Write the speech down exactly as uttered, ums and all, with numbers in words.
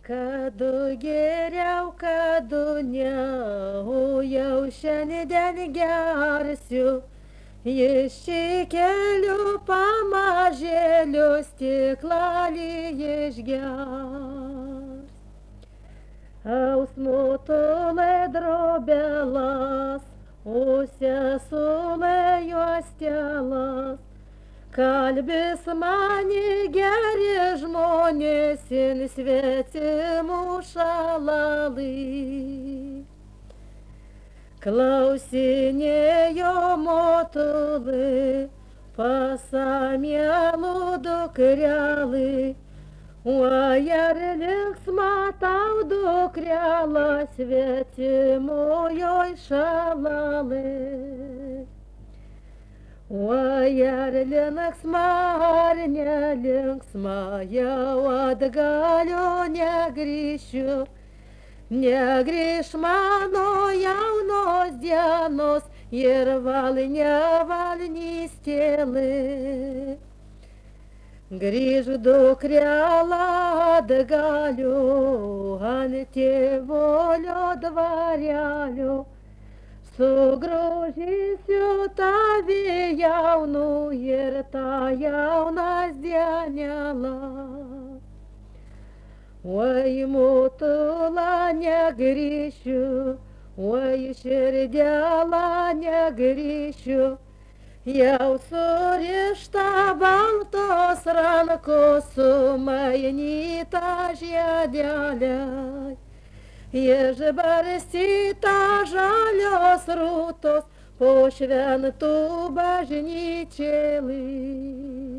Kadu geriau, kadu ne, o jau šiandien gersiu. Išsikeliu pamažėliu stiklalį išgers. Ausmutule drobelas, o sesule juostelas. Kalbis mani geri žmonės in svetimų šalalai. Klausinėjo motulai, pasamielų dukrelai. O ar linksma tau dukrela svetimojoj šalalai. O ar linksma ar nelinksma, jau atgalio negrįšiu. Negrįš mano jaunos dienos ir val nevalnys tėlai. Grįž dukrela atgaliu ant tėvolio dvarelio. Sugraužysiu tavį jaunų ir tą jaunas dienelą. Oi mutula negrįšiu, oi širdelą negrįšiu. Jau surišta baltos rankos sumainyta žiedelė. Išbarstyta žalios rūtos po šventų bažnyčėlį.